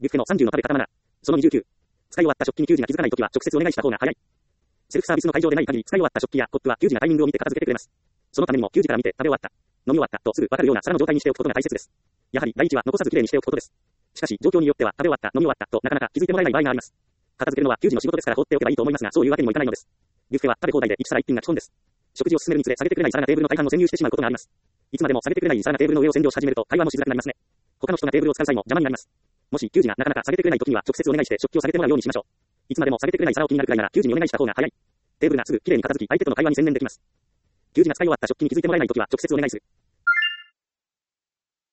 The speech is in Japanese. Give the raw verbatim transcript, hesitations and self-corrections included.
ビュッフェのさんじゅうの食べ方マナー。そのにじゅうきゅう。使い終わった食器に給仕が気づかないときは直接お願いした方が早い。セルフサービスの会場でない限り使い終わった食器やコップは給仕がタイミングを見て片付けてくれます。そのためにも給仕から見て食べ終わった、飲み終わったとすぐわかるような皿の状態にしておくことが大切です。やはり第一は残さずきれいにしておくことです。しかし状況によっては食べ終わった、飲み終わったとなかなか気づいてもらえない場合があります。片付けるのは給仕の仕事ですから放っておけばいいと思いますが、そういうわけにもいかないのです。ビュッフェは食べ放題で一皿一品が基本です。食事を進めるにつれ下げてくれない皿がテーブルの大半を占有してしまうことがあります。いつまでも下げてくれない皿がテーブルの上を占領し始めると会話もしづらくなりますね。他の人がテーブルを使う際も邪魔になります。もし給仕がなかなか下げてくれないときには直接お願いして食器を下げてもらうようにしましょう。いつまでも下げてくれない皿を気になるくらいなら給仕にお願いした方が早い。テーブルがすぐきれいに片付き相手との会話に専念できます。給仕が使い終わった食器に気づいてもらえないときは直接お願いする。